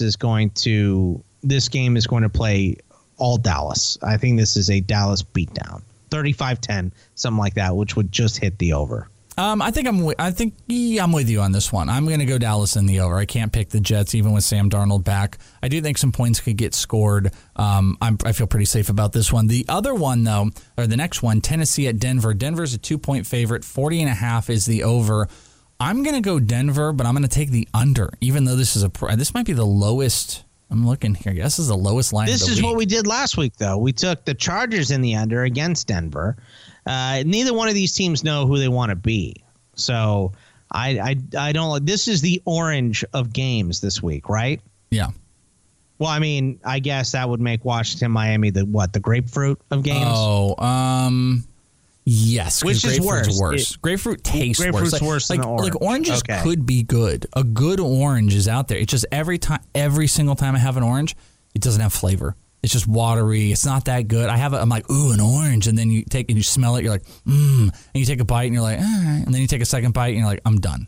S5: game is going to play all Dallas. I think this is a Dallas beatdown. 35-10, something like that, which would just hit the over.
S4: I think I'm with you on this one. I'm going to go Dallas in the over. I can't pick the Jets even with Sam Darnold back. I do think some points could get scored. I feel pretty safe about this one. The other one, though, or the next one, Tennessee at Denver. Denver's a 2-point favorite. 40.5 is the over. I'm going to go Denver, but I'm going to take the under, even though this might be the lowest. I'm looking here. Yes, this is the lowest line of the week.
S5: This is what we did last week, though. We took the Chargers in the under against Denver. Neither one of these teams know who they want to be. So I don't. This is the orange of games this week, right?
S4: Yeah.
S5: Well, I mean, I guess that would make Washington, Miami the grapefruit of games?
S4: Oh, yes.
S5: Which is worse?
S4: Grapefruit tastes worse.
S5: Grapefruit's worse than orange.
S4: Like oranges could be good. A good orange is out there. It's just every single time I have an orange, it doesn't have flavor. It's just watery. It's not that good. I'm like, ooh, an orange. And then you take and you smell it. You're like, And you take a bite and you're like, all right. And then you take a second bite and you're like, I'm done.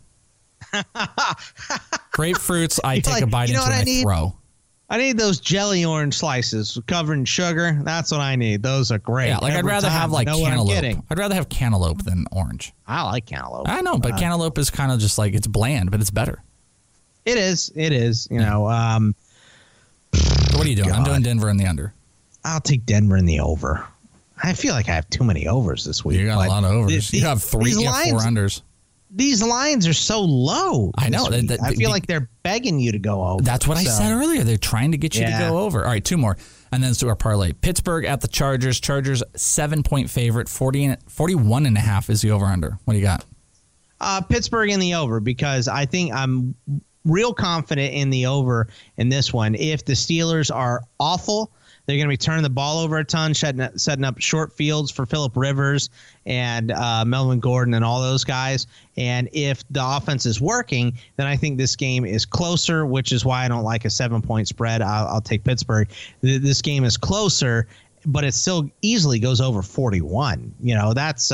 S4: Grapefruits, I take a bite into and I throw.
S5: I need those jelly orange slices covered in sugar. That's what I need. Those are great.
S4: Yeah, like I'd rather have like cantaloupe. I'd rather have cantaloupe than orange.
S5: I like cantaloupe.
S4: I know, but cantaloupe is kind of just like, it's bland, but it's better.
S5: It is. You know.
S4: So what are you doing? God. I'm doing Denver in the under.
S5: I'll take Denver in the over. I feel like I have too many overs this week.
S4: You got a lot of overs. You have 4 unders.
S5: These lines are so low.
S4: I know.
S5: I feel like they're begging you to go over.
S4: That's what I said earlier. They're trying to get you to go over. All right, 2 more. And then let's do our parlay. Pittsburgh at the Chargers. Chargers 7-point favorite. 41.5 is the over-under. What do you got?
S5: Pittsburgh in the over, because I think I'm real confident in the over in this one. If the Steelers are awful, they're going to be turning the ball over a ton, setting up short fields for Phillip Rivers and Melvin Gordon and all those guys. And if the offense is working, then I think this game is closer, which is why I don't like a 7-point spread. I'll take Pittsburgh. This game is closer, but it still easily goes over 41. You know, that's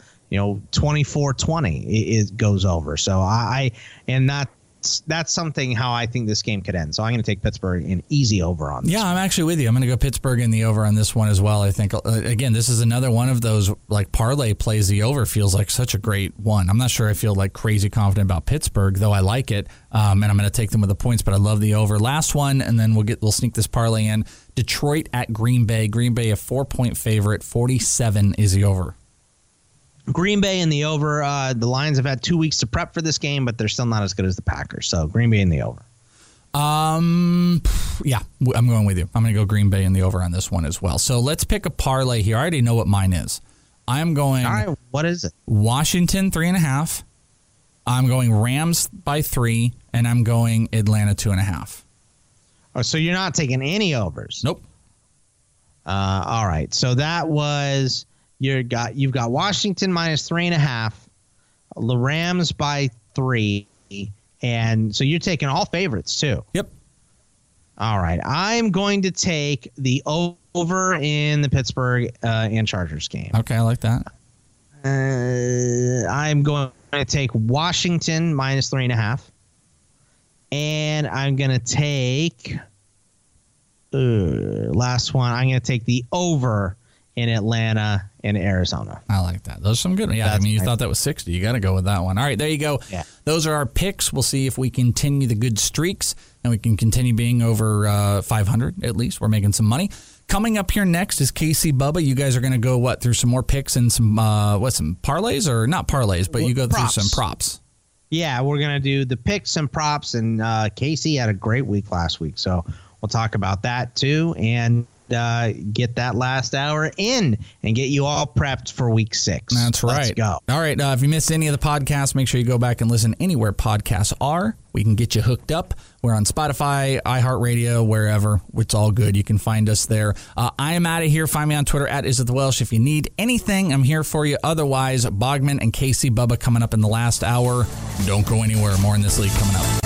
S5: 24-20 it goes over. So that's something how I think this game could end. So I'm going to take Pittsburgh in easy over on this.
S4: Yeah, I'm actually with you. I'm going to go Pittsburgh in the over on this one as well. I think, again, this is another one of those like parlay plays. The over feels like such a great one. I'm not sure I feel like crazy confident about Pittsburgh, though I like it. And I'm going to take them with the points, but I love the over. Last one, and then we'll sneak this parlay in. Detroit at Green Bay. Green Bay a 4-point favorite. 47 is the over.
S5: Green Bay in the over. The Lions have had 2 weeks to prep for this game, but they're still not as good as the Packers. So Green Bay in the over.
S4: Yeah, I'm going with you. I'm going to go Green Bay in the over on this one as well. So let's pick a parlay here. I already know what mine is. I'm going.
S5: All right, what is it?
S4: Washington 3.5. I'm going Rams by 3, and I'm going Atlanta 2.5.
S5: Oh, so you're not taking any overs?
S4: Nope.
S5: All right. So that was. You've got Washington minus 3.5, the Rams by 3, and so you're taking all favorites too.
S4: Yep.
S5: All right, I'm going to take the over in the Pittsburgh and Chargers game.
S4: Okay, I like that.
S5: I'm going to take Washington minus 3.5, and I'm going to take last one. I'm going to take the over in Atlanta and Arizona.
S4: I like that. Those are some good. Yeah, you thought that was 60. You got to go with that one. All right, there you go.
S5: Yeah.
S4: Those are our picks. We'll see if we continue the good streaks and we can continue being over 500 at least. We're making some money. Coming up here next is KC Bubba. You guys are going to go through some more picks and some some parlays, or not parlays, but you go through some props.
S5: Yeah, we're going to do the picks and props, and KC had a great week last week, so we'll talk about that too, and get that last hour in and get you all prepped for week 6.
S4: That's right.
S5: Let's go.
S4: All right. If you missed any of the podcasts, make sure you go back and listen anywhere podcasts are. We can get you hooked up. We're on Spotify, iHeartRadio, wherever. It's all good. You can find us there. I am out of here. Find me on Twitter at IsItTheWelsh. If you need anything, I'm here for you. Otherwise, Bogman and KC Bubba coming up in the last hour. Don't go anywhere. More in this league coming up.